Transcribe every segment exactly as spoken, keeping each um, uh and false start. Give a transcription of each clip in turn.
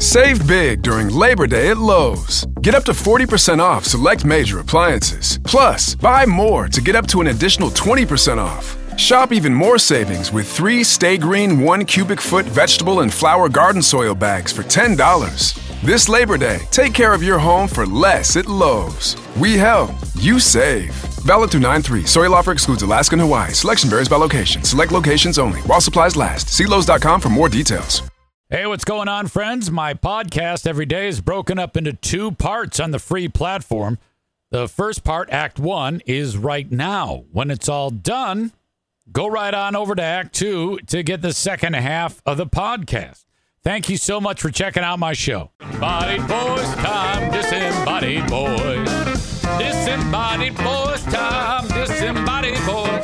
Save big during Labor Day at Lowe's. Get up to forty percent off select major appliances. Plus, buy more to get up to an additional twenty percent off. Shop even more savings with three Stay Green one cubic foot vegetable and flower garden soil bags for ten dollars. This Labor Day, take care of your home for less at Lowe's. We help, you save. Valid through nine three. Soil offer excludes Alaska and Hawaii. Selection varies by location. Select locations only. While supplies last. See Lowe's dot com for more details. Hey, what's going on, friends? My podcast every day is broken up into two parts on the free platform. The first part, Act One, is right now. When it's all done, go right on over to Act Two to get the second half of the podcast. Thank you so much for checking out my show. Disembodied boys time, disembodied boys. Disembodied boys time, disembodied boys.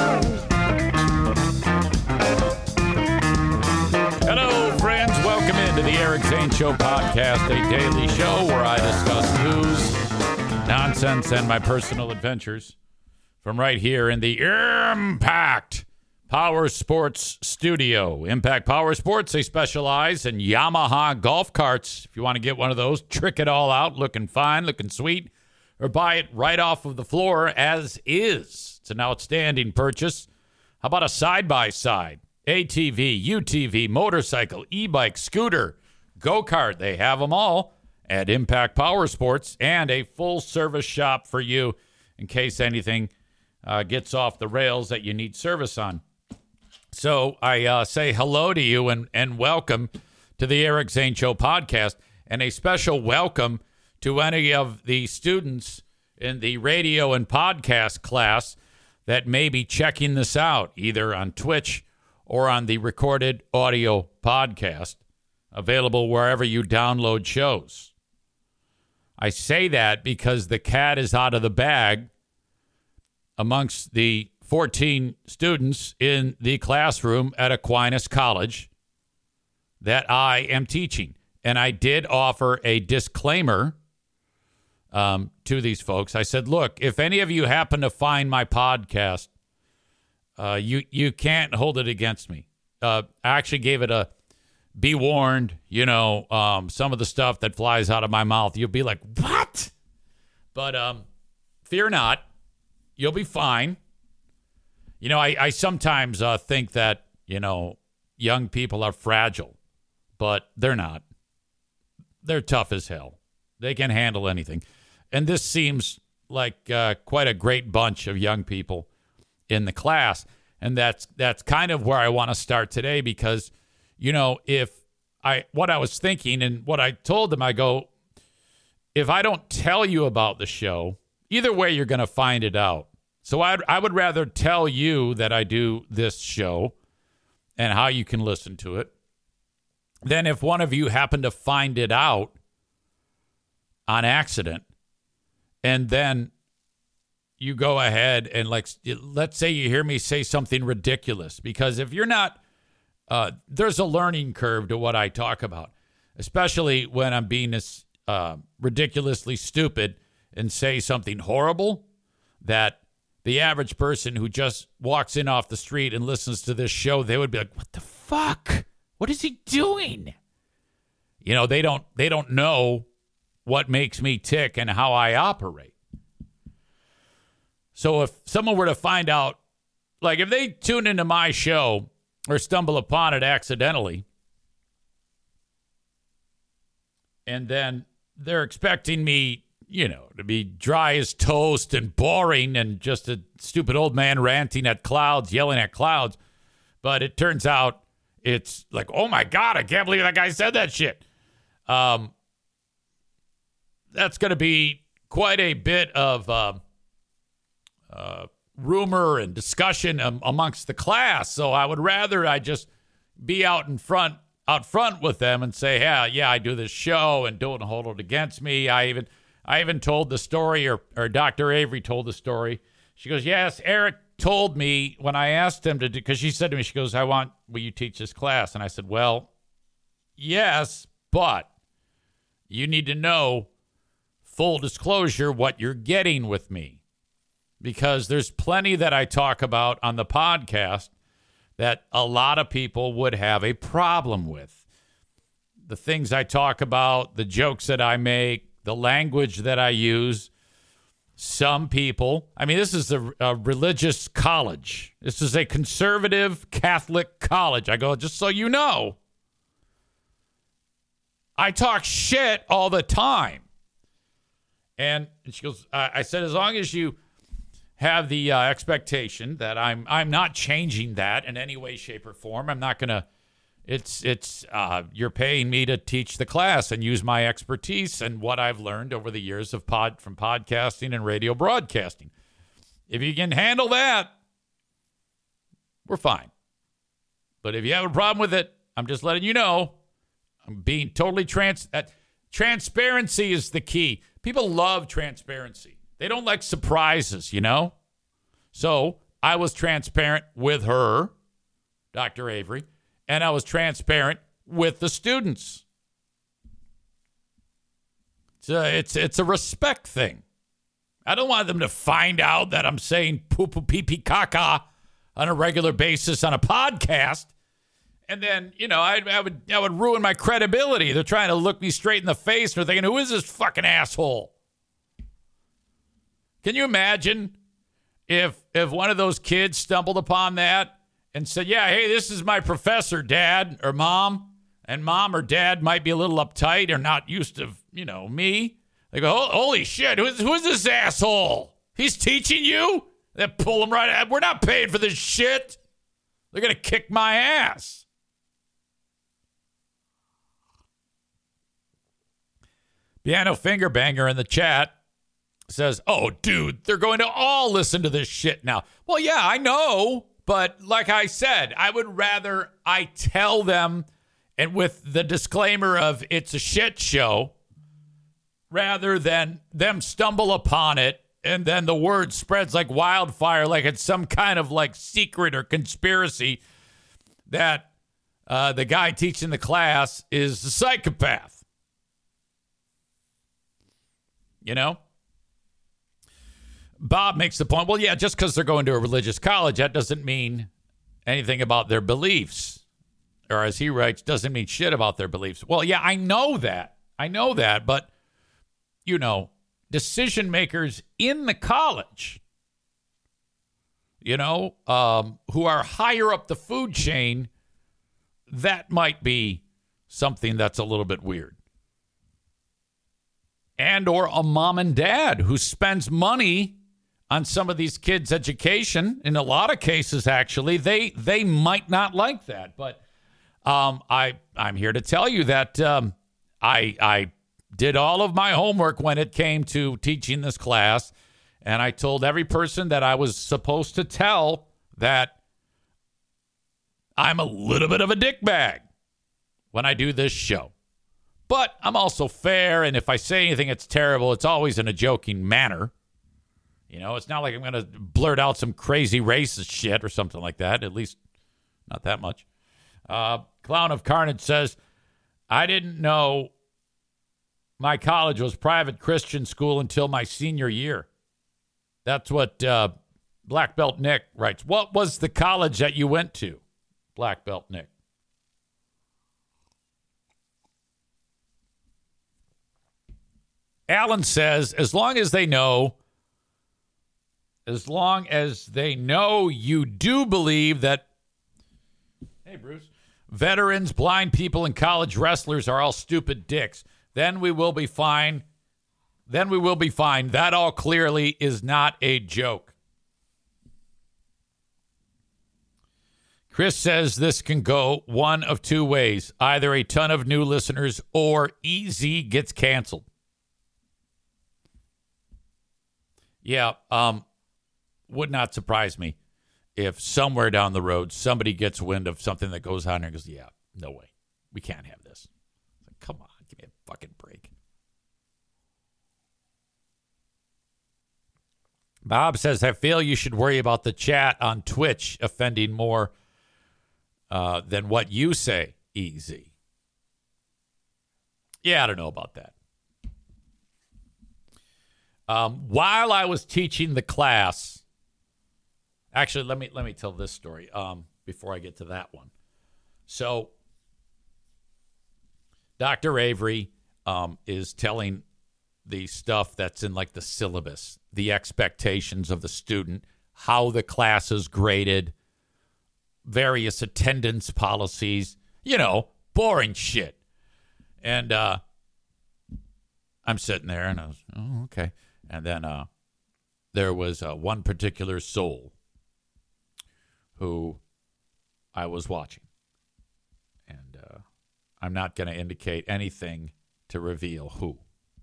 Hello, friends. Welcome into the Eric Zane Show podcast, a daily show where I discuss news, nonsense, and my personal adventures from right here in the Impact Power Sports Studio. Impact Power Sports, they specialize in Yamaha golf carts. If you want to get one of those, trick it all out, looking fine, looking sweet, or buy it right off of the floor as is. It's an outstanding purchase. How about a side-by-side, A T V, U T V, motorcycle, e-bike, scooter, go-kart? They have them all at Impact Power Sports, and a full-service shop for you in case anything uh, gets off the rails that you need service on. So I uh, say hello to you and, and welcome to the Eric Zane Show podcast, and a special welcome to any of the students in the radio and podcast class that may be checking this out, either on Twitch or on the recorded audio podcast, available wherever you download shows. I say that because the cat is out of the bag amongst the fourteen students in the classroom at Aquinas College that I am teaching. And I did offer a disclaimer um, to these folks. I said, look, if any of you happen to find my podcast, uh, you, you can't hold it against me. Uh, I actually gave it a be warned, you know, um, some of the stuff that flies out of my mouth. You'll be like, what? But um, fear not. You'll be fine. You know, I, I sometimes uh, think that, you know, young people are fragile, but they're not. They're tough as hell. They can handle anything. And this seems like uh, quite a great bunch of young people in the class. And that's that's kind of where I want to start today because, you know, if I what I was thinking and what I told them, I go, if I don't tell you about the show, either way, you're going to find it out. So I'd, I would rather tell you that I do this show and how you can listen to it than if one of you happen to find it out on accident and then you go ahead and, like, let's say you hear me say something ridiculous. Because if you're not, uh, there's a learning curve to what I talk about, especially when I'm being this, uh, ridiculously stupid and say something horrible that the average person who just walks in off the street and listens to this show, they would be like, what the fuck? What is he doing? You know, they don't they don't know what makes me tick and how I operate. So if someone were to find out, like if they tune into my show or stumble upon it accidentally, and then they're expecting me, you know, to be dry as toast and boring and just a stupid old man ranting at clouds, yelling at clouds. But it turns out it's like, oh, my God, I can't believe that guy said that shit. Um, that's going to be quite a bit of uh, uh, rumor and discussion um, amongst the class. So I would rather I just be out in front, out front with them and say, yeah, yeah, I do this show and don't hold it against me. I even... I even told the story, or, or Doctor Avery told the story. She goes, yes, Eric told me when I asked him to do, because she said to me, she goes, I want, will you teach this class? And I said, well, yes, but you need to know, full disclosure, what you're getting with me. Because there's plenty that I talk about on the podcast that a lot of people would have a problem with. the things I talk about, the jokes that I make, the language that I use, some people, I mean, this is a, a religious college. This is a conservative Catholic college. I go, just so you know, I talk shit all the time. And she goes, uh, I said, as long as you have the uh, expectation that I'm I'm not changing that in any way, shape, or form. I'm not going to, it's, it's, uh, you're paying me to teach the class and use my expertise and what I've learned over the years of pod from podcasting and radio broadcasting. If you can handle that, we're fine. But if you have a problem with it, I'm just letting you know, I'm being totally trans, uh, transparency is the key. People love transparency. They don't like surprises, you know? So I was transparent with her, Doctor Avery, and I was transparent with the students. It's a, it's, it's a respect thing. I don't want them to find out that I'm saying poo-poo, pee-pee, caca on a regular basis on a podcast. And then, you know, I, I would I would ruin my credibility. They're trying to look me straight in the face. They're thinking, who is this fucking asshole? Can you imagine if if one of those kids stumbled upon that and said, yeah, hey, this is my professor, Dad or Mom, and Mom or Dad might be a little uptight or not used to, you know, me. They go, holy shit, who's, who's this asshole? He's teaching you? They pull him right out. We're not paying for this shit. They're going to kick my ass. Piano Finger Banger in the chat says, oh, dude, they're going to all listen to this shit now. Well, yeah, I know. But like I said, I would rather I tell them, and with the disclaimer of it's a shit show, rather than them stumble upon it and then the word spreads like wildfire, like it's some kind of like secret or conspiracy that uh, the guy teaching the class is a psychopath. You know? Bob makes the point, well, yeah, just because they're going to a religious college, that doesn't mean anything about their beliefs. Or as he writes, doesn't mean shit about their beliefs. Well, yeah, I know that. I know that. But, you know, decision makers in the college, you know, um, who are higher up the food chain, that might be something that's a little bit weird. And or a mom and dad who spends money on some of these kids' education. In a lot of cases, actually, they they might not like that. But um, I I'm here to tell you that um, I I did all of my homework when it came to teaching this class, and I told every person that I was supposed to tell that I'm a little bit of a dickbag when I do this show. But I'm also fair, and if I say anything that's terrible, it's always in a joking manner. You know, it's not like I'm going to blurt out some crazy racist shit or something like that, at least not that much. Uh, Clown of Carnage says, I didn't know my college was private Christian school until my senior year. That's what uh, Black Belt Nick writes. What was the college that you went to, Black Belt Nick? Alan says, as long as they know, as long as they know you do believe that, hey, Bruce, veterans, blind people, and college wrestlers are all stupid dicks, then we will be fine. Then we will be fine. That all clearly is not a joke. Chris says this can go one of two ways. Either a ton of new listeners or E Z gets canceled. Yeah, um, would not surprise me if somewhere down the road somebody gets wind of something that goes on and goes, yeah, no way. We can't have this. Like, come on, give me a fucking break. Bob says, I feel you should worry about the chat on Twitch offending more uh, than what you say, E Z. Yeah, I don't know about that. Um, while I was teaching the class, actually, let me let me tell this story um, before I get to that one. So Doctor Avery um, is telling the stuff that's in like the syllabus, the expectations of the student, how the class is graded, various attendance policies, you know, boring shit. And uh, I'm sitting there and I was, oh, okay. And then uh, there was uh, one particular soul who I was watching. And uh, I'm not going to indicate anything to reveal who.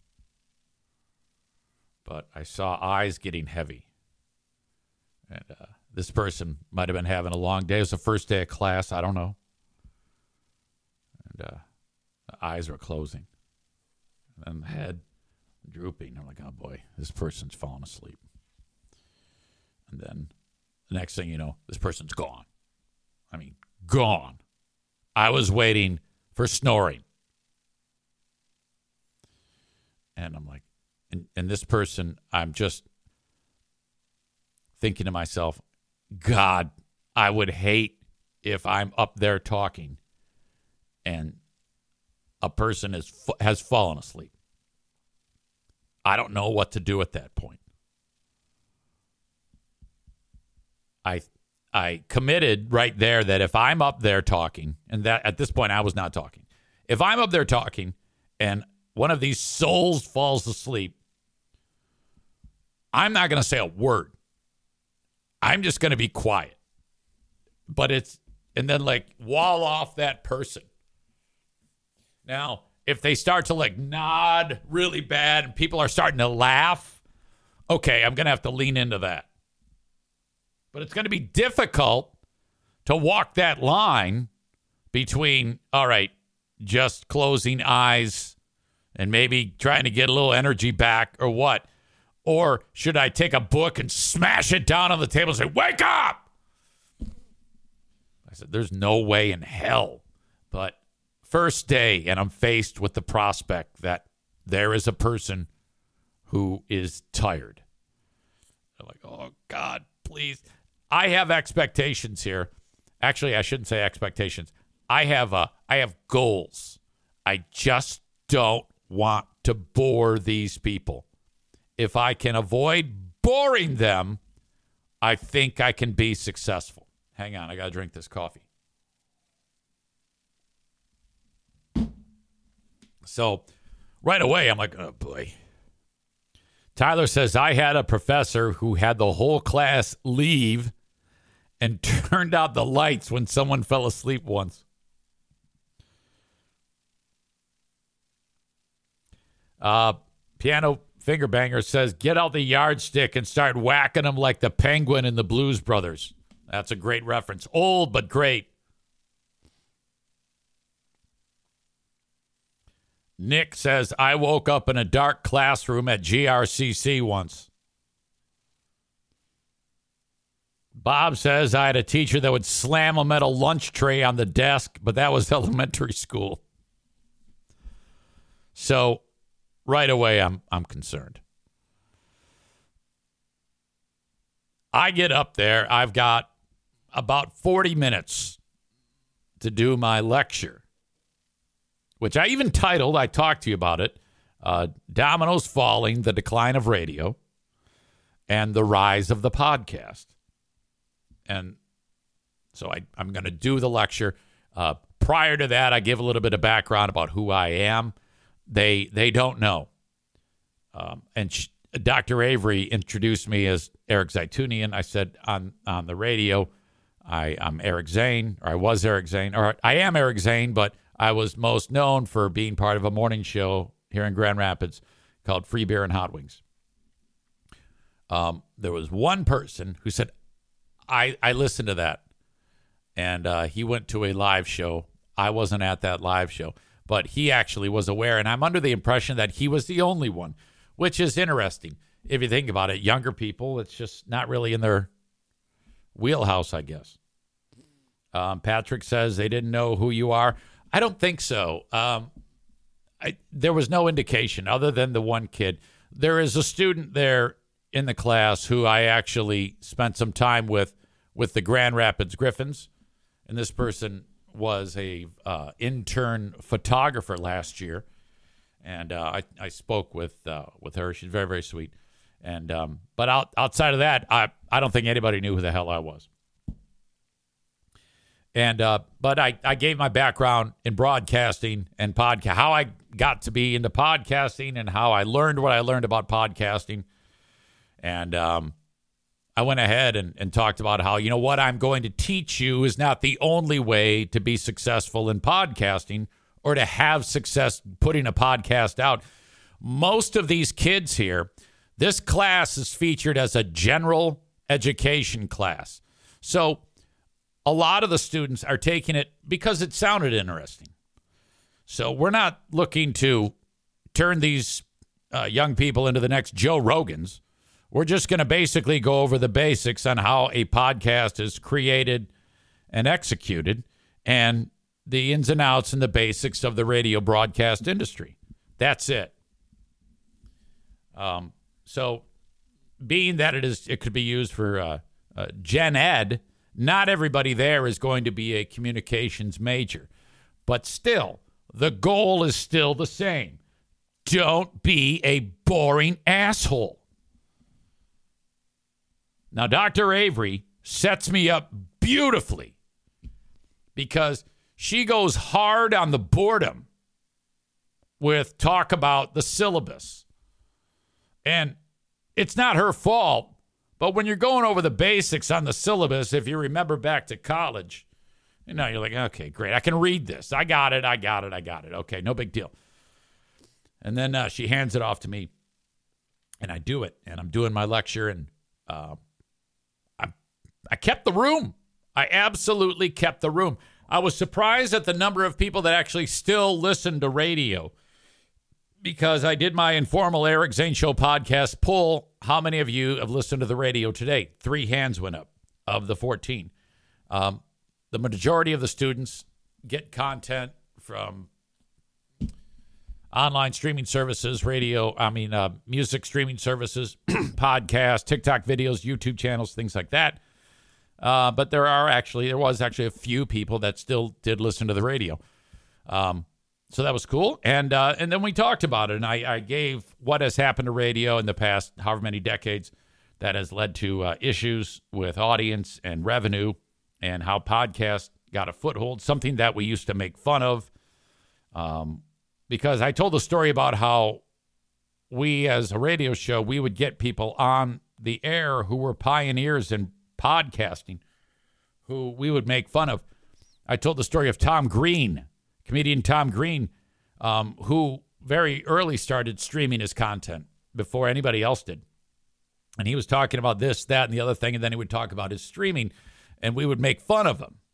But I saw eyes getting heavy. And uh, this person might have been having a long day. It was the first day of class. I don't know. And uh, the eyes were closing. And the head drooping. I'm like, oh, boy, this person's falling asleep. And then the next thing you know, this person's gone. I mean, gone. I was waiting for snoring. And I'm like, and, and this person, I'm just thinking to myself, God, I would hate if I'm up there talking and a person is has fallen asleep. I don't know what to do at that point. I I committed right there that if I'm up there talking, and that at this point I was not talking. If I'm up there talking and one of these souls falls asleep, I'm not going to say a word. I'm just going to be quiet. But it's, and then like wall off that person. Now, if they start to like nod really bad and people are starting to laugh, okay, I'm going to have to lean into that. But it's going to be difficult to walk that line between, all right, just closing eyes and maybe trying to get a little energy back or what? Or should I take a book and smash it down on the table and say, wake up? I said, there's no way in hell. But first day, and I'm faced with the prospect that there is a person who is tired. They're like, oh, God, please. I have expectations here. Actually, I shouldn't say expectations. I have uh, I have goals. I just don't want to bore these people. If I can avoid boring them, I think I can be successful. Hang on, I got to drink this coffee. So right away, I'm like, oh, boy. Tyler says, I had a professor who had the whole class leave and turned out the lights when someone fell asleep once. Uh, Piano Finger Banger says, get out the yardstick and start whacking them like the penguin in the Blues Brothers. That's a great reference. Old, but great. Nick says, I woke up in a dark classroom at G R C C once. Bob says, I had a teacher that would slam a metal lunch tray on the desk, but that was elementary school. So right away, I'm I'm concerned. I get up there. I've got about forty minutes to do my lecture, which I even titled, I talked to you about it, uh, Dominoes Falling, The Decline of Radio, and the Rise of the Podcast. And so I, I'm going to do the lecture. Uh, prior to that, I give a little bit of background about who I am. They they don't know. Um, and sh- Doctor Avery introduced me as Eric Zaitunian. I said on, on the radio, I, I'm Eric Zane, or I was Eric Zane, or I am Eric Zane, but I was most known for being part of a morning show here in Grand Rapids called Free Beer and Hot Wings. Um, there was one person who said, I, I listened to that, and uh, he went to a live show. I wasn't at that live show, but he actually was aware, and I'm under the impression that he was the only one, which is interesting. If you think about it, younger people, it's just not really in their wheelhouse, I guess. Um, Patrick says they didn't know who you are. I don't think so. Um, I, there was no indication other than the one kid. There is a student there in the class who I actually spent some time with, with the Grand Rapids Griffins. And this person was a uh, intern photographer last year, and uh, I I spoke with uh, with her. She's very very sweet, and um, but out, outside of that, I I don't think anybody knew who the hell I was. And uh, but I, I gave my background in broadcasting and podcast, how I got to be into podcasting and how I learned what I learned about podcasting. And um, I went ahead and, and talked about how, you know, what I'm going to teach you is not the only way to be successful in podcasting or to have success putting a podcast out. Most of these kids here, this class is featured as a general education class. So a lot of the students are taking it because it sounded interesting. So we're not looking to turn these uh, young people into the next Joe Rogans. We're just going to basically go over the basics on how a podcast is created and executed and the ins and outs and the basics of the radio broadcast industry. That's it. Um, so being that it is, it could be used for uh, uh, gen ed, not everybody there is going to be a communications major. But still, the goal is still the same. Don't be a boring asshole. Now, Doctor Avery sets me up beautifully because she goes hard on the boredom with talk about the syllabus. And it's not her fault. But when you're going over the basics on the syllabus, if you remember back to college, you know, you're like, okay, great. I can read this. I got it. I got it. I got it. Okay, no big deal. And then uh, she hands it off to me, and I do it. And I'm doing my lecture, and uh, I, I kept the room. I absolutely kept the room. I was surprised at the number of people that actually still listen to radio, because I did my informal Eric Zane Show podcast poll. How many of you have listened to the radio today? Three hands went up of the fourteen. Um, the majority of the students get content from online streaming services, radio, I mean, uh, music streaming services, podcasts, TikTok videos, YouTube channels, things like that. Uh, but there are actually, there was actually a few people that still did listen to the radio. Um, So that was cool. And uh, and then we talked about it, and I, I gave what has happened to radio in the past however many decades that has led to uh, issues with audience and revenue and how podcasts got a foothold, something that we used to make fun of. Um, because I told the story about how we, as a radio show, we would get people on the air who were pioneers in podcasting, who we would make fun of. I told the story of Tom Green, comedian Tom Green, um, who very early started streaming his content before anybody else did. And he was talking about this, that, and the other thing, and then he would talk about his streaming, and we would make fun of him.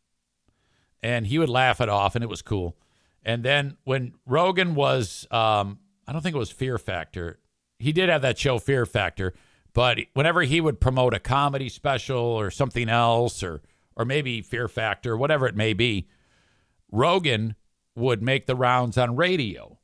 And he would laugh it off, and it was cool. And then when Rogan was, um, I don't think it was Fear Factor. He did have that show, Fear Factor, but whenever he would promote a comedy special or something else, or or maybe Fear Factor, whatever it may be, Rogan would make the rounds on radio.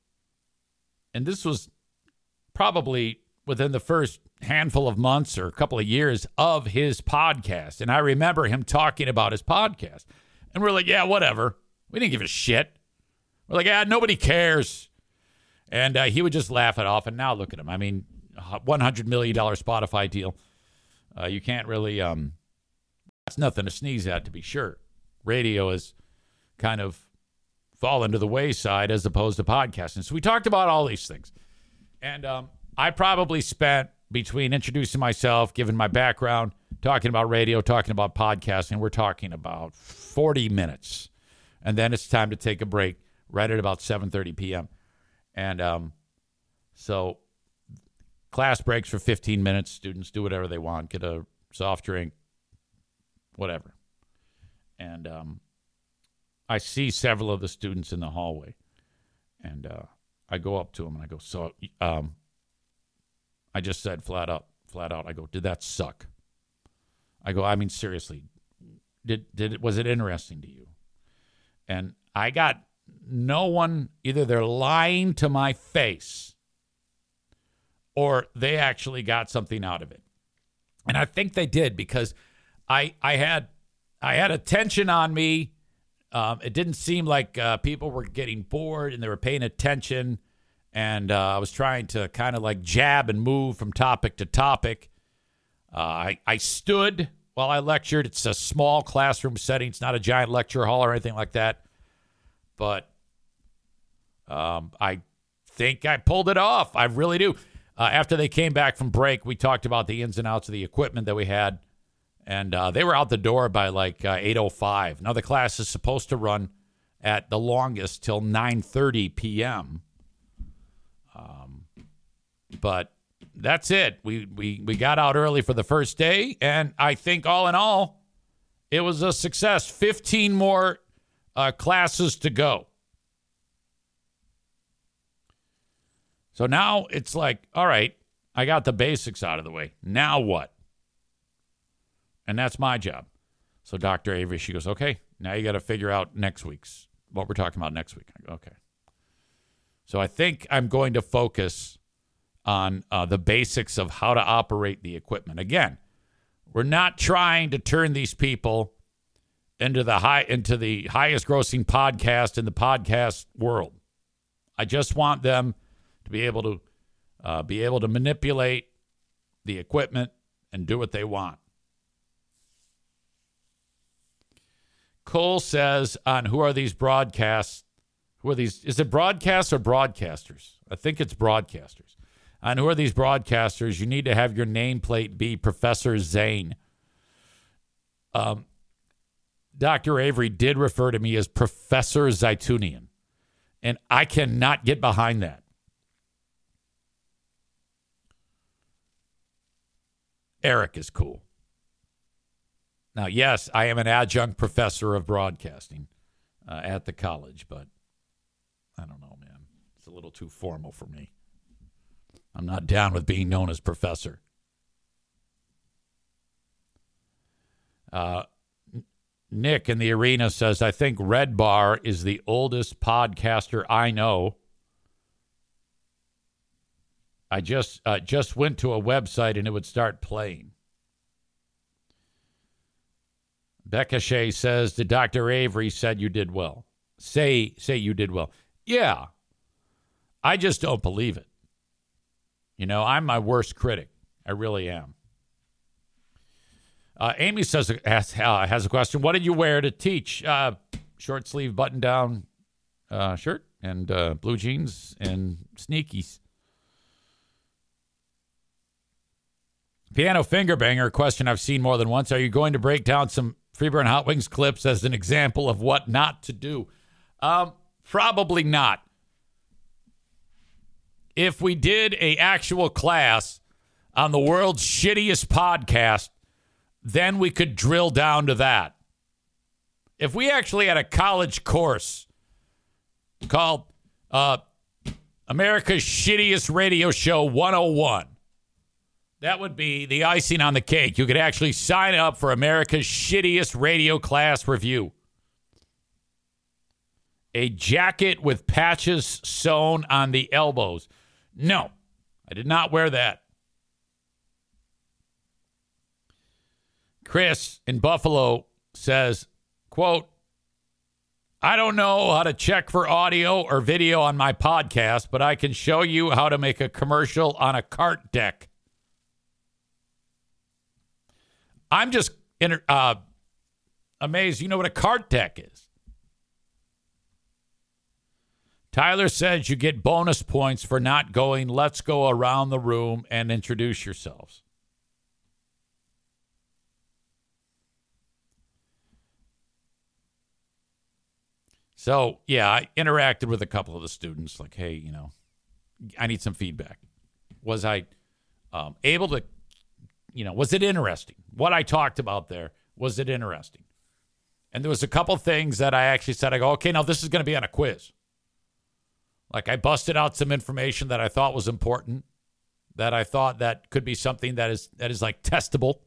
And this was probably within the first handful of months or a couple of years of his podcast. And I remember him talking about his podcast. And we're like, yeah, whatever. We didn't give a shit. We're like, yeah, nobody cares. And uh, he would just laugh it off. And now look at him. I mean, one hundred million dollars Spotify deal. Uh, you can't really, um, that's nothing to sneeze at, to be sure. Radio is kind of fallen to the wayside as opposed to podcasting. So we talked about all these things. And um, I probably spent between introducing myself, giving my background, talking about radio, talking about podcasting, we're talking about forty minutes. And then it's time to take a break right at about seven thirty p.m. And um, so class breaks for fifteen minutes. Students do whatever they want, get a soft drink, whatever. And um, I see several of the students in the hallway. And uh, I go up to them and I go, so um, I just said flat out, flat out, I go, did that suck? I go, I mean, seriously, did did it, was it interesting to you? And I got no one, either they're lying to my face or they actually got something out of it. And I think they did, because I I had I had a tension on me um, it didn't seem like uh, people were getting bored and they were paying attention. And uh, I was trying to kind of like jab and move from topic to topic. Uh, I, I stood while I lectured. It's a small classroom setting. It's not a giant lecture hall or anything like that. But um, I think I pulled it off. I really do. Uh, after they came back from break, we talked about the ins and outs of the equipment that we had. And uh, they were out the door by like uh, eight oh five. Now, the class is supposed to run at the longest till nine thirty p.m. Um, but that's it. We, we, we got out early for the first day. And I think all in all, it was a success. fifteen more uh, classes to go. So now it's like, all right, I got the basics out of the way. Now what? And that's my job. So Doctor Avery, she goes, okay, now you got to figure out next week's, what we're talking about next week. I go, okay. So I think I'm going to focus on uh, the basics of how to operate the equipment. Again, we're not trying to turn these people into the high into the highest grossing podcast in the podcast world. I just want them to be able to uh, be able to manipulate the equipment and do what they want. Cole says on Who Are These Broadcasts? Who are these? Is it broadcasts or broadcasters? I think it's broadcasters. On Who Are These Broadcasters? You need to have your nameplate be Professor Zane. Um, Doctor Avery did refer to me as Professor Zaitunian, and I cannot get behind that. Eric is cool. Now, yes, I am an adjunct professor of broadcasting uh, at the college, but I don't know, man. It's a little too formal for me. I'm not down with being known as professor. Uh, Nick in the arena says, I think Red Bar is the oldest podcaster I know. I just uh, just went to a website and it would start playing. Becca Shea says that Doctor Avery said you did well. Say, say you did well. Yeah. I just don't believe it. You know, I'm my worst critic. I really am. Uh, Amy says has, uh, has a question. What did you wear to teach? Uh, short sleeve button down uh, shirt and uh, blue jeans and sneakies. Piano finger banger, question I've seen more than once. Are you going to break down some Freeburn Hot Wings clips as an example of what not to do? Um, probably not. If we did a actual class on the world's shittiest podcast, then we could drill down to that. If we actually had a college course called uh, America's Shittiest Radio Show one oh one, that would be the icing on the cake. You could actually sign up for America's Shittiest Radio Class Review. A jacket with patches sewn on the elbows. No, I did not wear that. Chris in Buffalo says, quote, I don't know how to check for audio or video on my podcast, but I can show you how to make a commercial on a cart deck. I'm just uh, amazed. You know what a cart deck is. Tyler says you get bonus points for not going, let's go around the room and introduce yourselves. So, yeah, I interacted with a couple of the students like, hey, you know, I need some feedback. Was I um, able to, you know, was it interesting? What I talked about there, was it interesting? And there was a couple things that I actually said, I go, okay, now this is going to be on a quiz. Like I busted out some information that I thought was important, that I thought that could be something that is that is like testable.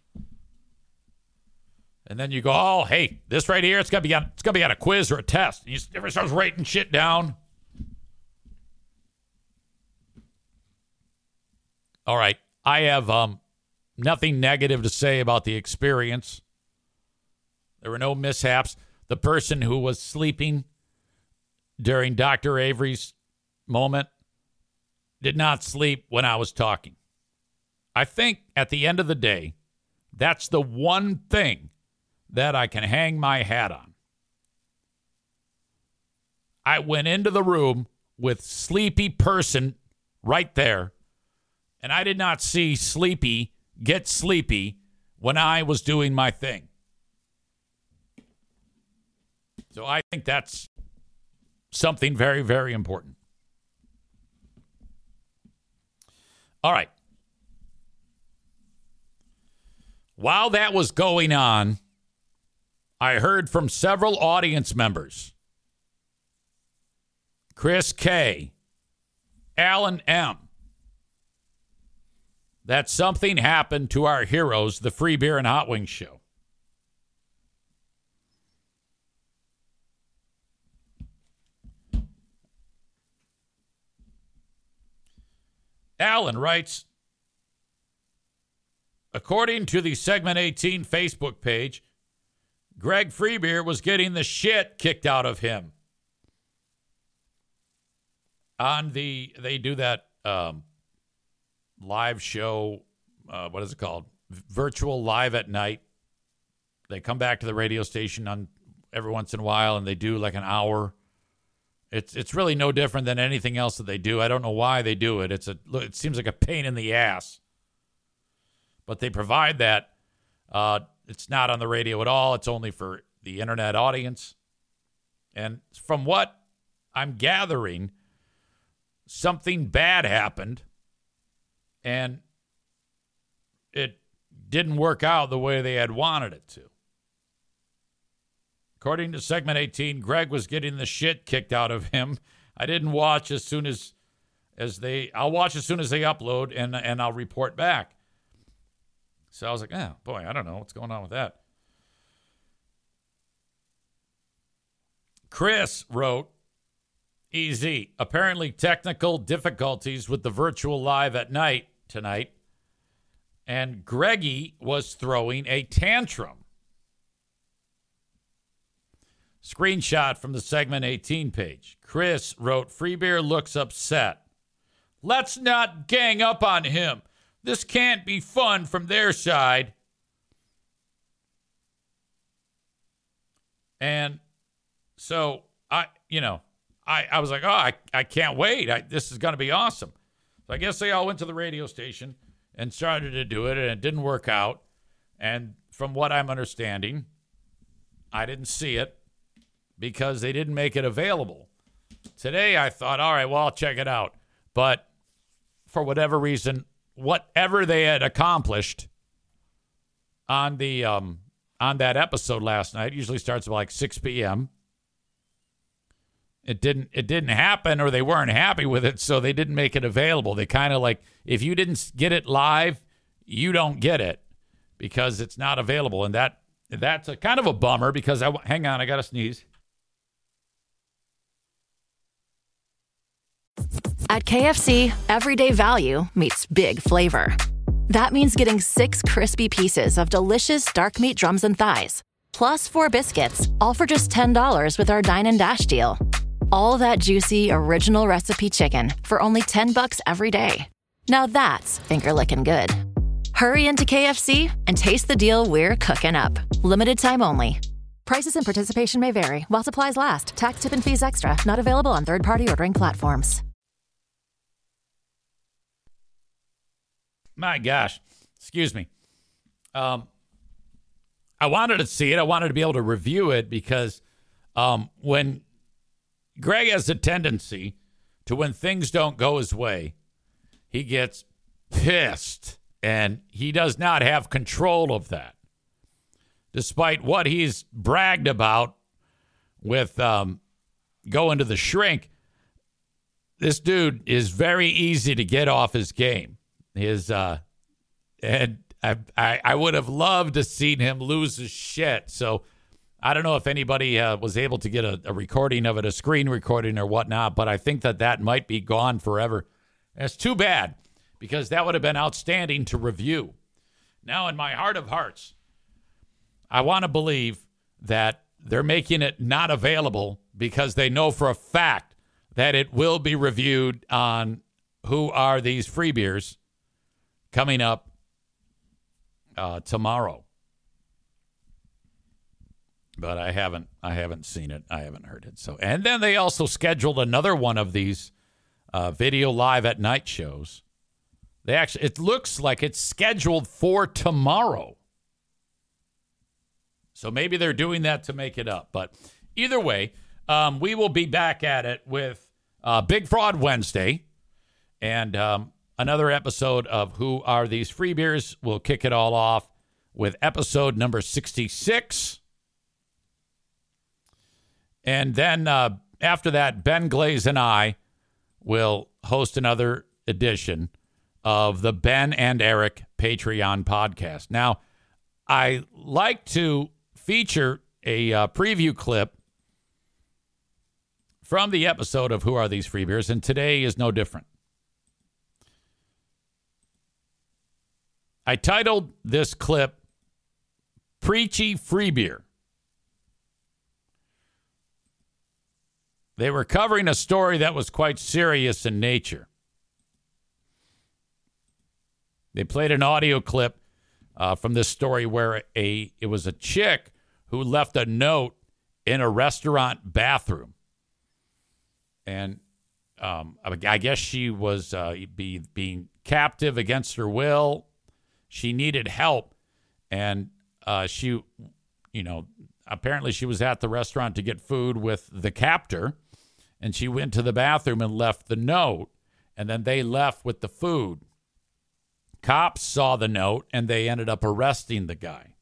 And then you go, oh, hey, this right here, it's gonna be on it's gonna be on a quiz or a test. And you everybody starts writing shit down. All right, I have um nothing negative to say about the experience. There were no mishaps. the person who was sleeping during Doctor Avery's moment did not sleep when I was talking. I think at the end of the day, that's the one thing that I can hang my hat on. I went into the room with sleepy person right there, and I did not see sleepy get sleepy when I was doing my thing. So I think that's something very, very important. All right. While that was going on, I heard from several audience members. Chris K., Alan M., that something happened to our heroes, the Free Beer and Hot Wings show. Alan writes, according to the Segment eighteen Facebook page, Greg Freebeer was getting the shit kicked out of him. On the, they do that um, live show, uh, what is it called? Virtual Live at Night. They come back to the radio station on every once in a while, and they do like an hour. It's it's really no different than anything else that they do. I don't know why they do it. It's a it seems like a pain in the ass. But they provide that. Uh, it's not on the radio at all. It's only for the internet audience. And from what I'm gathering, something bad happened, and it didn't work out the way they had wanted it to. According to Segment eighteen, Greg was getting the shit kicked out of him. I didn't watch as soon as as they. I'll watch as soon as they upload, and and I'll report back. So I was like, oh boy, I don't know what's going on with that. Chris wrote, easy. Apparently technical difficulties with the virtual live at night tonight, and Greggy was throwing a tantrum. Screenshot from the Segment eighteen page. Chris wrote, Freebeer looks upset. Let's not gang up on him. This can't be fun from their side. And so, I, you know, I, I was like, oh, I, I can't wait. I, this is going to be awesome. So I guess they all went to the radio station and started to do it, and it didn't work out. And from what I'm understanding, I didn't see it, because they didn't make it available. Today, I thought, all right, well, I'll check it out. But for whatever reason, whatever they had accomplished on the um, on that episode last night, usually starts at like six p.m. It didn't it didn't happen, or they weren't happy with it, so they didn't make it available. They kind of like, if you didn't get it live, you don't get it because it's not available. And that that's a kind of a bummer, because I hang on, I got to sneeze. At K F C, everyday value meets big flavor. That means getting six crispy pieces of delicious dark meat drums and thighs, plus four biscuits, all for just ten dollars with our Dine and Dash deal. All that juicy, original recipe chicken for only ten bucks every day. Now that's finger-licking good. Hurry into K F C and taste the deal we're cooking up. Limited time only. Prices and participation may vary while supplies last. Tax, tip, and fees extra. Not available on third-party ordering platforms. My gosh. Excuse me. Um, I wanted to see it. I wanted to be able to review it, because um, when Greg has a tendency to, when things don't go his way, he gets pissed, and he does not have control of that. Despite what he's bragged about with um, going to the shrink, this dude is very easy to get off his game. His uh, and I, I I would have loved to seen him lose his shit. So I don't know if anybody uh, was able to get a, a recording of it, a screen recording or whatnot, but I think that that might be gone forever. That's too bad, because that would have been outstanding to review. Now, in my heart of hearts, I want to believe that they're making it not available because they know for a fact that it will be reviewed on Who Are These Free Beers coming up uh, tomorrow. But I haven't I haven't seen it. I haven't heard it. So, and then they also scheduled another one of these uh, video live at night shows. They actually, it looks like it's scheduled for tomorrow. So maybe they're doing that to make it up. But either way, um, we will be back at it with uh, Big Fraud Wednesday and um, another episode of Who Are These Free Beers. We'll kick it all off with episode number sixty-six. And then uh, after that, Ben Glaze and I will host another edition of the Ben and Eric Patreon podcast. Now, I like to feature a uh, preview clip from the episode of Who Are These Free Beers, and today is no different. I titled this clip, Preachy Free Beer. They were covering a story that was quite serious in nature. They played an audio clip uh, from this story where a it was a chick who left a note in a restaurant bathroom. And um, I guess she was uh, be, being captive against her will. She needed help. And uh, she, you know, apparently she was at the restaurant to get food with the captor. And she went to the bathroom and left the note. And then they left with the food. Cops saw the note, and they ended up arresting the guy.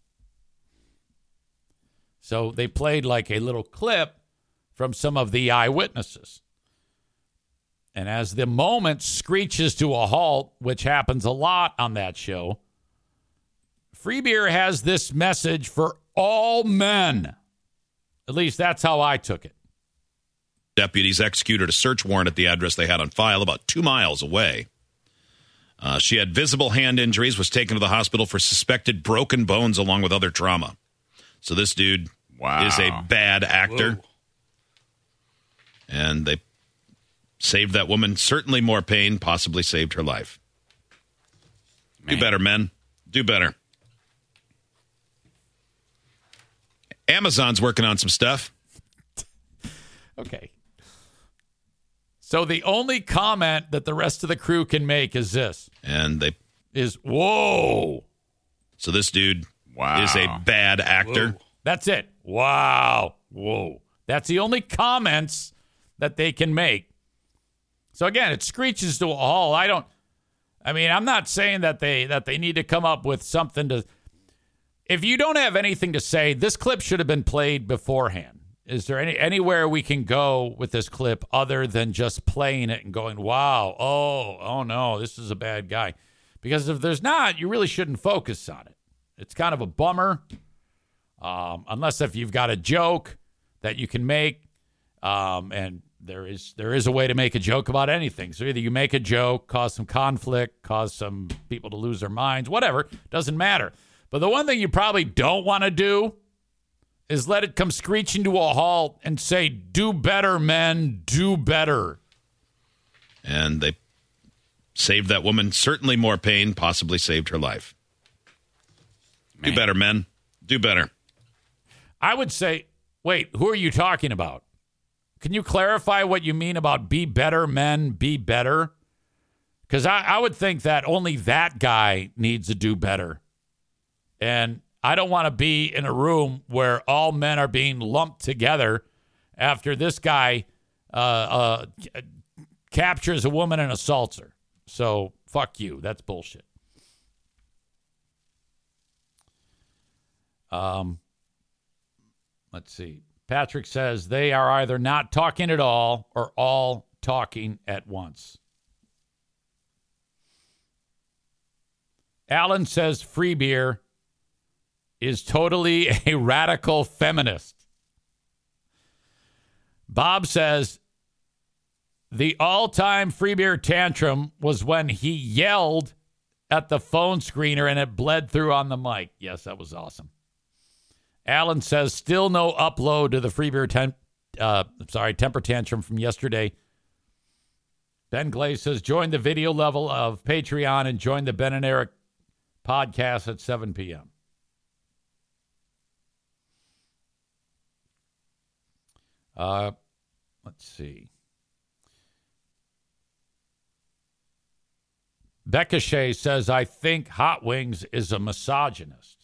So they played like a little clip from some of the eyewitnesses. And as the moment screeches to a halt, which happens a lot on that show, Free Beer has this message for all men. At least that's how I took it. Deputies executed a search warrant at the address they had on file about two miles away. Uh, she had visible hand injuries, was taken to the hospital for suspected broken bones along with other trauma. So this dude wow. is a bad actor. Whoa. And they saved that woman certainly more pain, possibly saved her life. Man. Do better, men. Do better. Amazon's working on some stuff. Okay. So the only comment that the rest of the crew can make is this. And they... Is, whoa. So this dude wow. is a bad actor. Whoa. That's it. Wow. Whoa. That's the only comments that they can make. So again, it screeches to a halt. I don't... I mean, I'm not saying that they that they need to come up with something to... If you don't have anything to say, this clip should have been played beforehand. Is there any anywhere we can go with this clip other than just playing it and going, wow, oh, oh no, this is a bad guy? Because if there's not, you really shouldn't focus on it. It's kind of a bummer, um, unless if you've got a joke that you can make, um, and there is there is a way to make a joke about anything. So either you make a joke, cause some conflict, cause some people to lose their minds, whatever, doesn't matter. But the one thing you probably don't want to do is let it come screeching to a halt and say, do better, men, do better. And they saved that woman certainly more pain, possibly saved her life. Man. Do better, men. Do better. I would say, wait, who are you talking about? Can you clarify what you mean about be better, men, be better? Because I, I would think that only that guy needs to do better. And I don't want to be in a room where all men are being lumped together after this guy uh, uh, captures a woman and assaults her. So, fuck you. That's bullshit. Um, let's see. Patrick says they are either not talking at all or all talking at once. Alan says Free Beer is totally a radical feminist. Bob says the all-time Free Beer tantrum was when he yelled at the phone screener and it bled through on the mic. Yes, that was awesome. Alan says, still no upload to the free beer ten, uh, sorry, temper tantrum from yesterday. Ben Glaze says, join the video level of Patreon and join the Ben and Eric podcast at seven p.m. Uh, let's see. Becca Shea says, I think Hot Wings is a misogynist.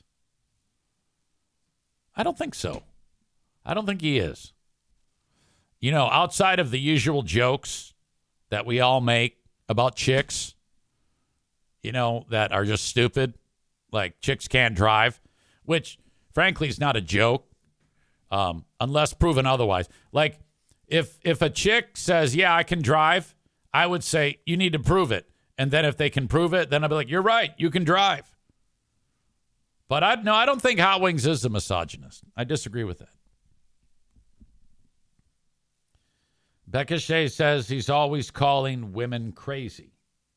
I don't think so. I don't think he is. You know, outside of the usual jokes that we all make about chicks, you know, that are just stupid, like chicks can't drive, which, frankly, is not a joke, um, unless proven otherwise. Like, if if a chick says, yeah, I can drive, I would say, you need to prove it. And then if they can prove it, then I'll be like, you're right, you can drive. But I no, I don't think Hot Wings is a misogynist. I disagree with that. Becca Shea says he's always calling women crazy.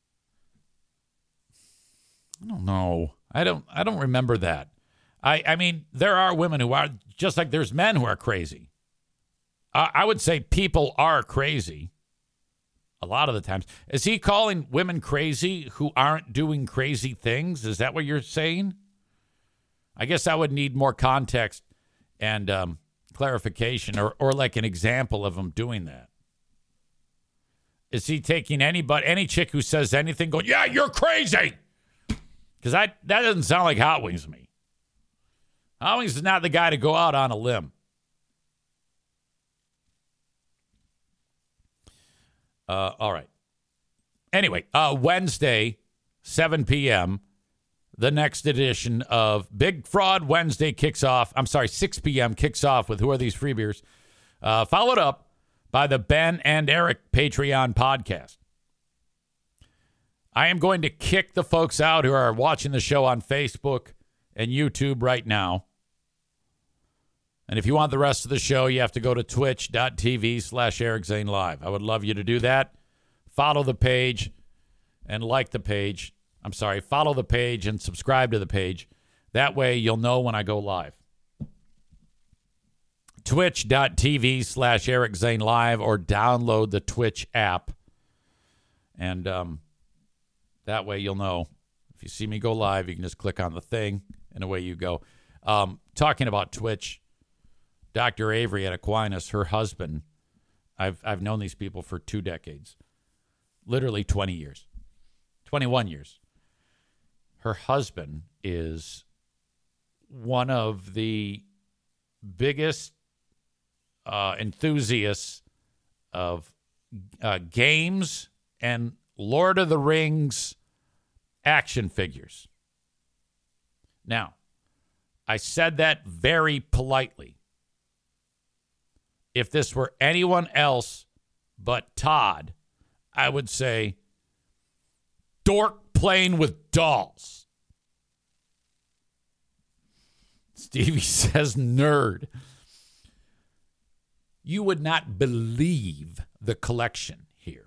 I don't know. I don't I don't remember that. I, I mean, there are women who are, just like there's men who are crazy. I, I would say people are crazy a lot of the times. Is he calling women crazy who aren't doing crazy things? Is that what you're saying? I guess I would need more context and um, clarification or, or like an example of him doing that. Is he taking anybody, any chick who says anything going, yeah, you're crazy? Because that doesn't sound like Hot Wings to me. Hot Wings is not the guy to go out on a limb. Uh, all right. Anyway, uh, Wednesday, seven p.m., the next edition of Big Fraud Wednesday kicks off. I'm sorry, six p.m. kicks off with Who Are These Free Beers? Uh, followed up by the Ben and Eric Patreon podcast. I am going to kick the folks out who are watching the show on Facebook and YouTube right now. And if you want the rest of the show, you have to go to twitch.tv slash Eric Zane Live. I would love you to do that. Follow the page and like the page. I'm sorry, follow the page and subscribe to the page. That way you'll know when I go live. Twitch.tv slash Eric Zane Live or download the Twitch app. And um, that way you'll know. If you see me go live, you can just click on the thing and away you go. Um, talking about Twitch, Doctor Avery at Aquinas, her husband, I've I've known these people for two decades. Literally twenty years. twenty-one years. Her husband is one of the biggest uh, enthusiasts of uh, games and Lord of the Rings action figures. Now, I said that very politely. If this were anyone else but Todd, I would say, dork playing with dolls. Stevie says nerd. You would not believe the collection here.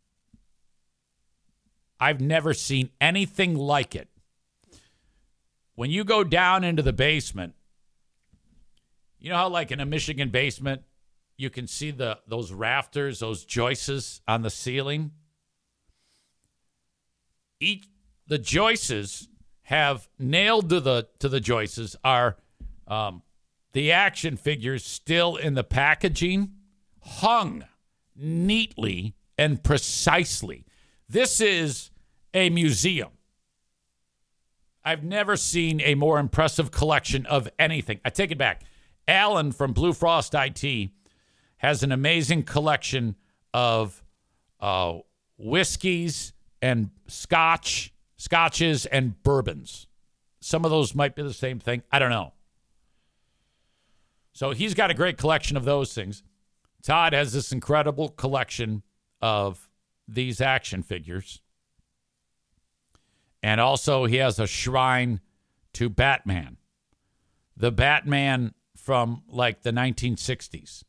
I've never seen anything like it. When you go down into the basement, you know how like in a Michigan basement, you can see the those rafters, those joists on the ceiling? Each the joists have nailed to the to the joists are um, the action figures still in the packaging, hung neatly and precisely. This is a museum. I've never seen a more impressive collection of anything. I take it back. Alan from Blue Frost I T has an amazing collection of uh, whiskeys and scotch, scotches and bourbons. Some of those might be the same thing. I don't know. So he's got a great collection of those things. Todd has this incredible collection of these action figures. And also he has a shrine to Batman. The Batman from like the nineteen sixties.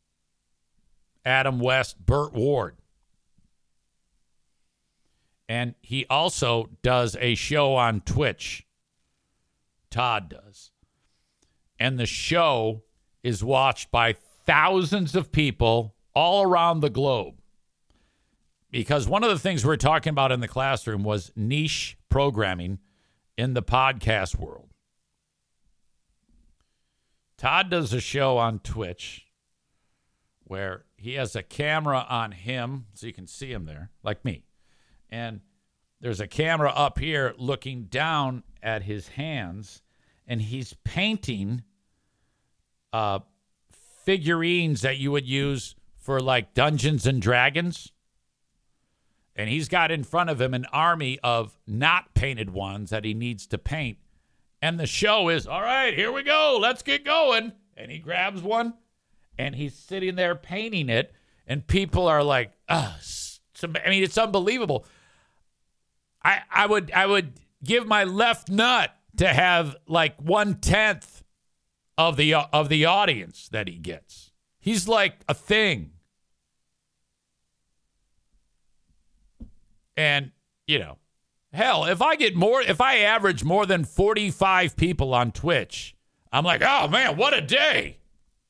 Adam West, Burt Ward. And he also does a show on Twitch. Todd does. and the show is watched by thousands of people all around the globe. Because one of the things we were talking about in the classroom was niche programming in the podcast world. Todd does a show on Twitch where he has a camera on him, so you can see him there, like me. And there's a camera up here looking down at his hands, and he's painting uh, figurines that you would use for, like, Dungeons and Dragons. And he's got in front of him an army of not painted ones that he needs to paint. And the show is, all right, here we go. Let's get going. And he grabs one, and he's sitting there painting it. And people are like, ah, oh, I mean, it's unbelievable. I, I would I would give my left nut to have like one-tenth of the, of the audience that he gets. He's like a thing. And, you know, hell, if I get more, if I average more than forty-five people on Twitch, I'm like, oh, man, what a day.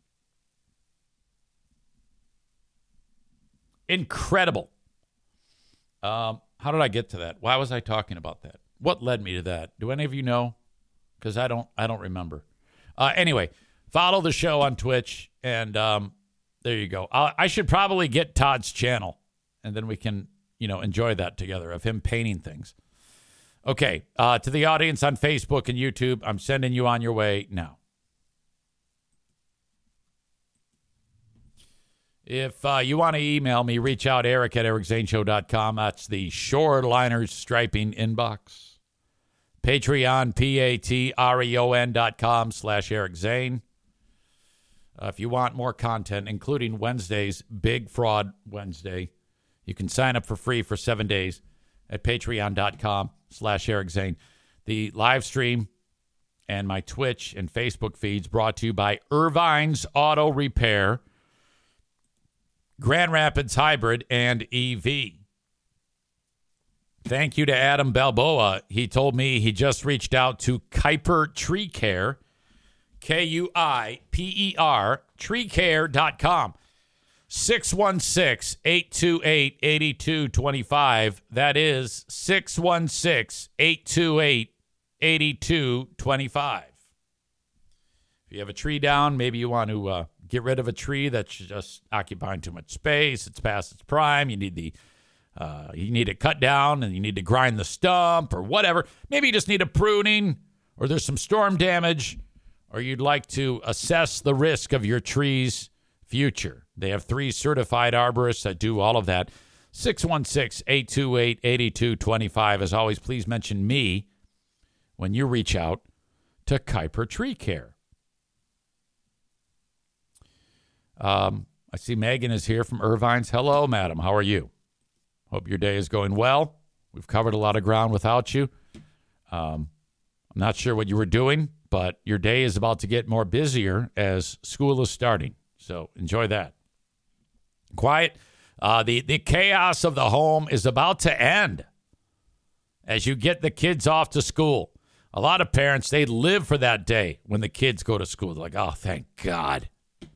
Incredible. Um, how did I get to that? Why was I talking about that? What led me to that? Do any of you know? Because I don't, I don't remember. Uh, anyway, follow the show on Twitch, and um, there you go. I, I should probably get Todd's channel, and then we can, you know, enjoy that together of him painting things. Okay, uh, to the audience on Facebook and YouTube, I'm sending you on your way now. If uh, you want to email me, reach out, Eric at eric zane show dot com. That's the Shoreliners Striping inbox. Patreon, P-A-T-R-E-O-N dot com slash Eric Zane. Uh, if you want more content, including Wednesday's Big Fraud Wednesday, you can sign up for free for seven days at patreon.com slash Eric Zane. The live stream and my Twitch and Facebook feeds brought to you by Irvine's Auto Repair, Grand Rapids Hybrid, and E V. Thank you to Adam Balboa. He told me he just reached out to Kuiper Tree Care, K U I P E R, tree care dot com. six one six, eight two eight, eight two two five. That is six one six, eight two eight, eight two two five. If you have a tree down, maybe you want to uh, get rid of a tree that's just occupying too much space, it's past its prime, you need the uh, you need it cut down, and you need to grind the stump or whatever. Maybe you just need a pruning, or there's some storm damage, or you'd like to assess the risk of your tree's future. They have three certified arborists that do all of that. six one six, eight two eight, eight two two five. As always, please mention me when you reach out to Kuiper Tree Care. Um, I see Megan is here from Irvine's. Hello, madam. How are you? Hope your day is going well. We've covered a lot of ground without you. Um, I'm not sure what you were doing, but your day is about to get more busier as school is starting. So enjoy that. Quiet. Uh, the, the chaos of the home is about to end as you get the kids off to school. A lot of parents, they live for that day when the kids go to school. They're like, oh, thank God.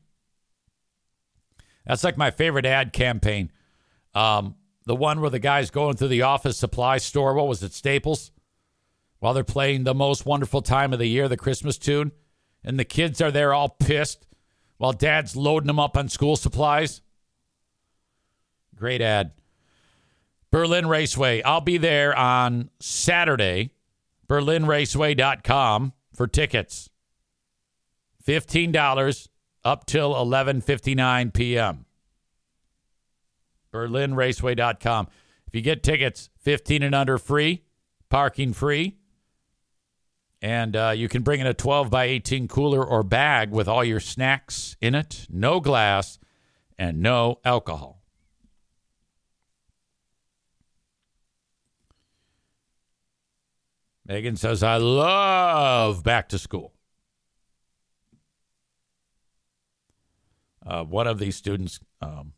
That's like my favorite ad campaign. Um, the one where the guy's going through the office supply store. What was it, Staples? While they're playing The Most Wonderful Time of the Year, the Christmas tune. And the kids are there all pissed while dad's loading them up on school supplies. Great ad. Berlin Raceway. I'll be there on Saturday. berlin raceway dot com for tickets. fifteen dollars up till eleven fifty-nine p.m. berlin raceway dot com. If you get tickets, fifteen and under free, parking free. And uh, you can bring in a twelve by eighteen cooler or bag with all your snacks in it. No glass and no alcohol. Megan says, I love back to school. Uh, one of these students um,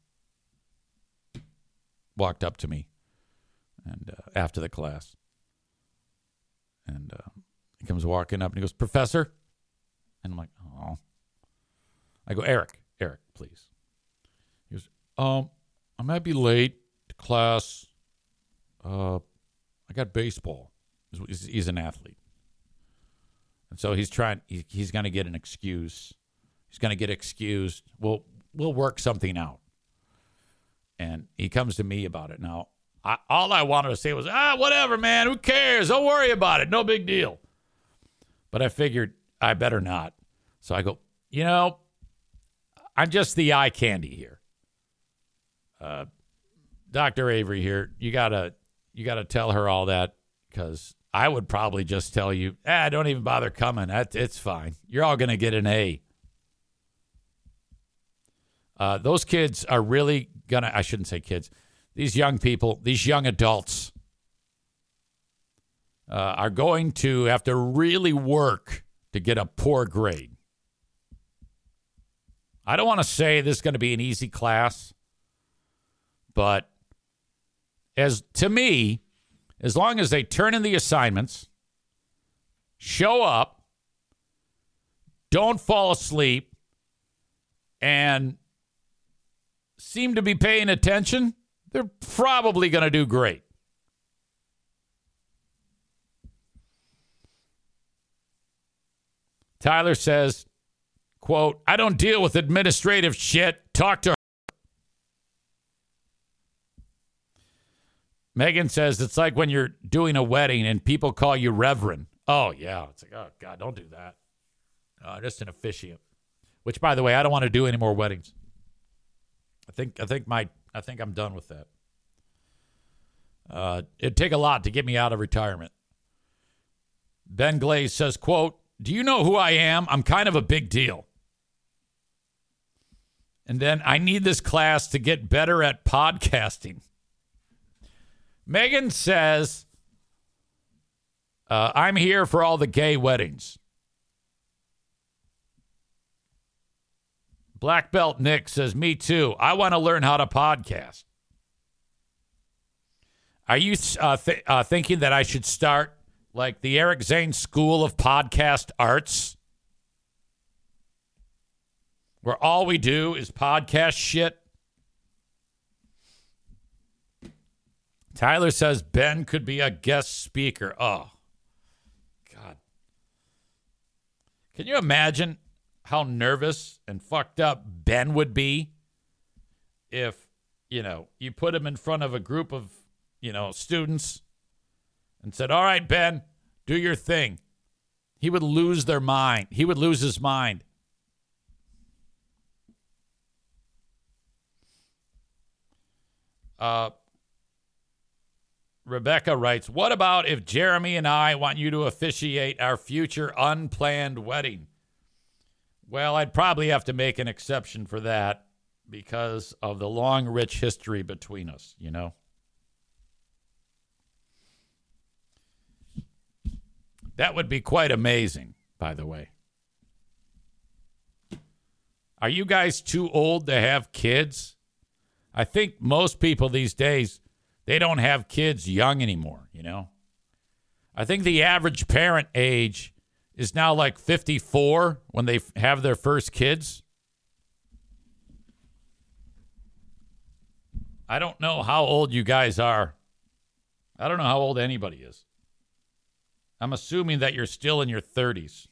walked up to me and uh, after the class. And uh, he comes walking up and he goes, Professor, And I'm like, oh. I go, Eric, Eric, please. He goes, um, I might be late to class. Uh, I got baseball. He's, he's an athlete. And so he's trying, he, he's going to get an excuse. He's going to get excused. We'll, we'll work something out. And he comes to me about it. Now, I, all I wanted to say was, ah, whatever, man. Who cares? Don't worry about it. No big deal. But I figured I better not. So I go, you know, I'm just the eye candy here. Uh, Doctor Avery here, you gotta you gotta tell her all that, because I would probably just tell you, ah, don't even bother coming. That, it's fine. You're all gonna get an A. Uh, those kids are really gonna, I shouldn't say kids, these young people, these young adults uh, are going to have to really work to get a poor grade. I don't want to say this is going to be an easy class, but as to me, as long as they turn in the assignments, show up, don't fall asleep, and seem to be paying attention, they're probably going to do great. Tyler says, quote, I don't deal with administrative shit. Talk to her. Megan says, it's like when you're doing a wedding and people call you Reverend. Oh, yeah. It's like, oh, God, don't do that. Uh, just an officiant. Which, by the way, I don't want to do any more weddings. I think I think my I think I'm done with that. Uh, it'd take a lot to get me out of retirement. Ben Glaze says, quote, do you know who I am? I'm kind of a big deal. And then I need this class to get better at podcasting. Megan says, uh, I'm here for all the gay weddings. Black Belt Nick says, me too. I want to learn how to podcast. Are you uh, th- uh, thinking that I should start like the Eric Zane School of Podcast Arts, where all we do is podcast shit? Tyler says Ben could be a guest speaker. Oh, God. Can you imagine how nervous and fucked up Ben would be if, you know, you put him in front of a group of, you know, students and said, all right, Ben, do your thing. He would lose their mind. He would lose his mind. Uh, Rebecca writes, what about if Jeremy and I want you to officiate our future unplanned wedding? Well, I'd probably have to make an exception for that because of the long, rich history between us, you know? That would be quite amazing, by the way. Are you guys too old to have kids? I think most people these days, they don't have kids young anymore, you know? I think the average parent age is now like fifty-four when they have their first kids. I don't know how old you guys are. I don't know how old anybody is. I'm assuming that you're still in your thirties.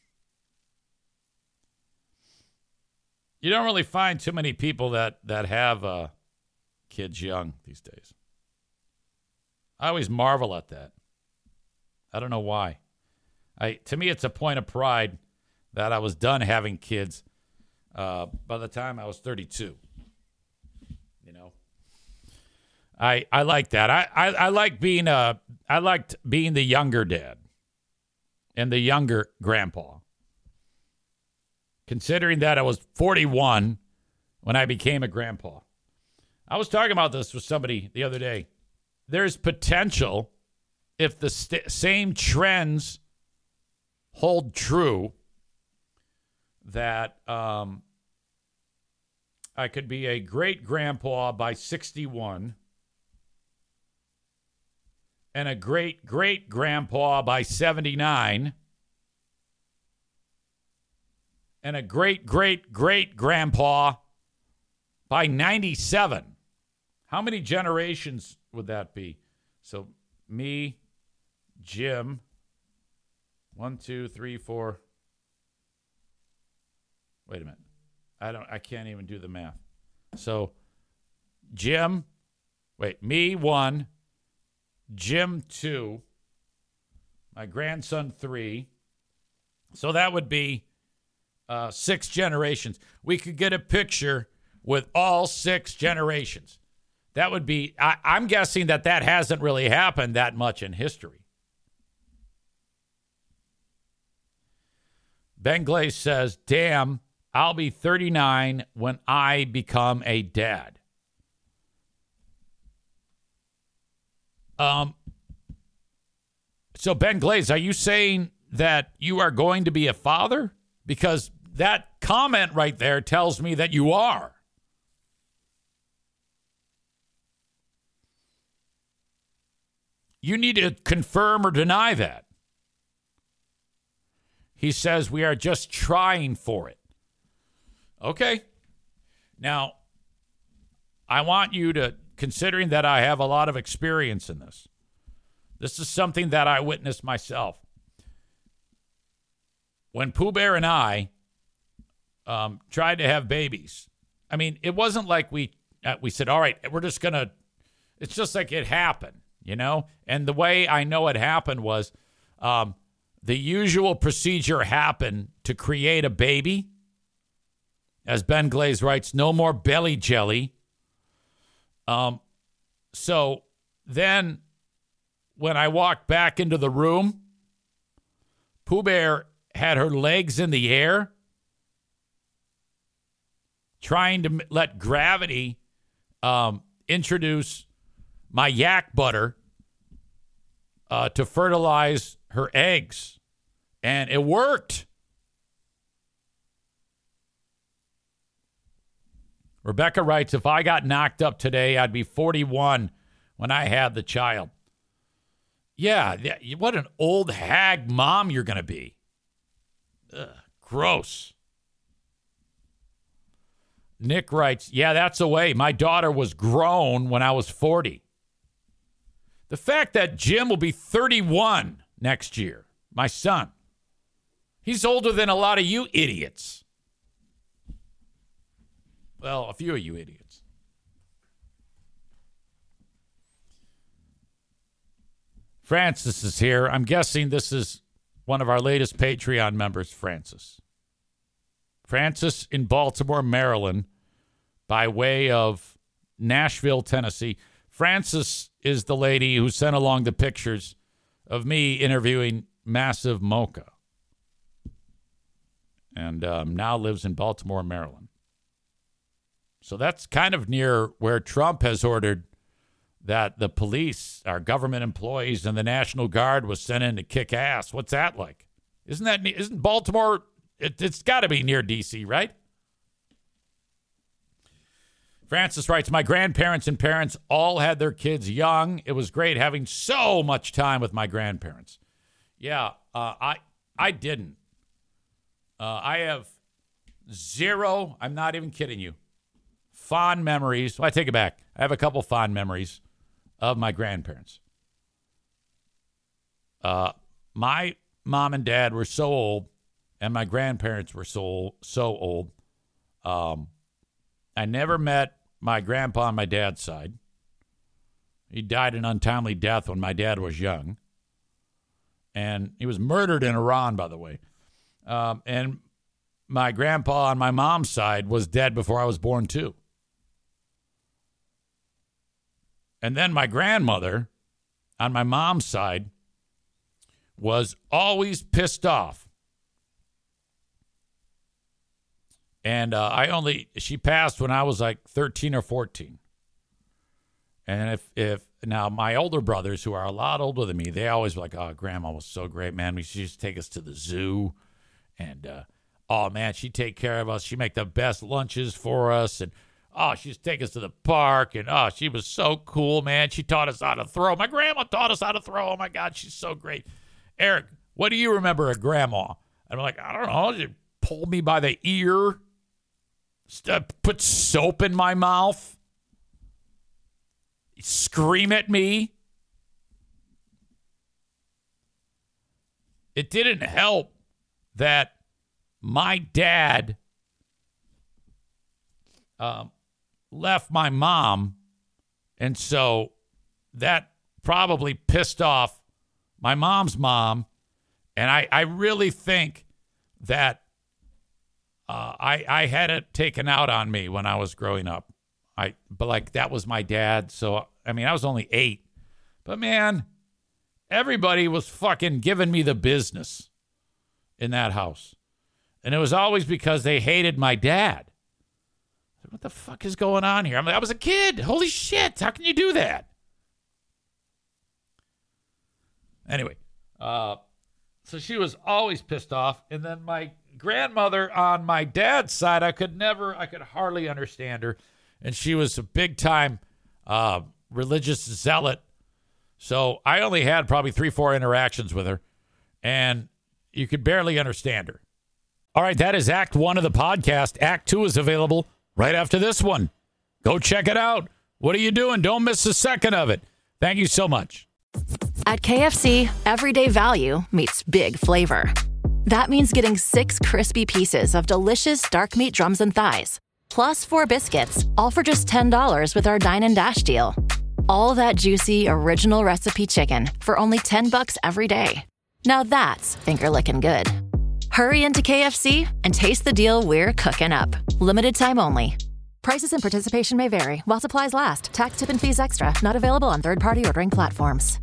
You don't really find too many people that, that have uh, kids young these days. I always marvel at that. I don't know why. I to me, it's a point of pride that I was done having kids uh, by the time I was thirty-two. You know, I I like that. I I, I like being a I liked being the younger dad and the younger grandpa. Considering that I was forty-one when I became a grandpa, I was talking about this with somebody the other day. There's potential if the st- same trends hold true that um, I could be a great grandpa by sixty-one and a great great grandpa by seventy-nine and a great, great, great grandpa by ninety-seven. How many generations would that be? So me, Jim, one, two, three, four. Wait a minute. I don't. I can't even do the math. So Jim, wait, me one, Jim two, my grandson three. So that would be uh, six generations. We could get a picture with all six generations. That would be, I, I'm guessing that that hasn't really happened that much in history. Ben Glaze says, damn, I'll be thirty-nine when I become a dad. Um. So, Ben Glaze, are you saying that you are going to be a father? Because that comment right there tells me that you are. You need to confirm or deny that. He says we are just trying for it. Okay. Now, I want you to, considering that I have a lot of experience in this, this is something that I witnessed myself. When Pooh Bear and I um, tried to have babies, I mean, it wasn't like we uh, we said, all right, we're just going to, it's just like it happened, you know? And the way I know it happened was um, the usual procedure happened to create a baby. As Ben Glaze writes, no more belly jelly. Um, so then when I walked back into the room, Pooh Bear had her legs in the air, trying to let gravity um, introduce my yak butter uh, to fertilize her eggs. And it worked. Rebecca writes, if I got knocked up today, I'd be forty-one when I had the child. Yeah, what an old hag mom you're going to be. Ugh, gross. Nick writes, yeah, that's the way. My daughter was grown when I was forty. The fact that Jim will be thirty-one next year, my son, he's older than a lot of you idiots. Well, a few of you idiots. Francis is here. I'm guessing this is one of our latest Patreon members, Francis. Francis in Baltimore, Maryland, by way of Nashville, Tennessee. Francis is the lady who sent along the pictures of me interviewing Massive Mocha. And um, now lives in Baltimore, Maryland. So that's kind of near where Trump has ordered that the police, our government employees, and the National Guard was sent in to kick ass. What's that like? Isn't that, isn't Baltimore, it, it's got to be near D C, right? Francis writes, my grandparents and parents all had their kids young. It was great having so much time with my grandparents. Yeah, uh, I I didn't. Uh, I have zero, I'm not even kidding you, fond memories. Well, I take it back. I have a couple fond memories of my grandparents. Uh, my mom and dad were so old, and my grandparents were so so old. Um, I never met my grandpa on my dad's side. He died an untimely death when my dad was young. And he was murdered in Iran, by the way. Um, and my grandpa on my mom's side was dead before I was born, too. And then my grandmother on my mom's side was always pissed off. And uh, I only, she passed when I was like thirteen or fourteen. And if, if, now my older brothers who are a lot older than me, they always were like, oh, grandma was so great, man. She used to take us to the zoo. And, uh, oh, man, she'd take care of us. She'd make the best lunches for us. And, oh, she used to take us to the park. And, oh, she was so cool, man. She taught us how to throw. My grandma taught us how to throw. Oh, my God, she's so great. Eric, what do you remember of grandma? I'm like, I don't know. She pull me by the ear, st- put soap in my mouth, scream at me. It didn't help that my dad um, left my mom, and so that probably pissed off my mom's mom, and I, I really think that uh, I I had it taken out on me when I was growing up. I but like that was my dad, so I mean I was only eight, but man, everybody was fucking giving me the business in that house, and it was always because they hated my dad. What the fuck is going on here? I'm like, I was a kid. Holy shit! How can you do that? Anyway, uh, so she was always pissed off. And then my grandmother on my dad's side, I could never, I could hardly understand her. And she was a big time uh, religious zealot. So I only had probably three, four interactions with her. And you could barely understand her. All right, that is Act One of the podcast. Act Two is available right after this one. Go check it out. What are you doing? Don't miss a second of it. Thank you so much. At K F C, everyday value meets big flavor. That means getting six crispy pieces of delicious dark meat drums and thighs, plus four biscuits, all for just ten dollars with our Dine and Dash deal. All that juicy, original recipe chicken for only ten bucks every day. Now that's finger-licking good. Hurry into K F C and taste the deal we're cooking up. Limited time only. Prices and participation may vary while supplies last. Tax, tip, and fees extra. Not available on third-party ordering platforms.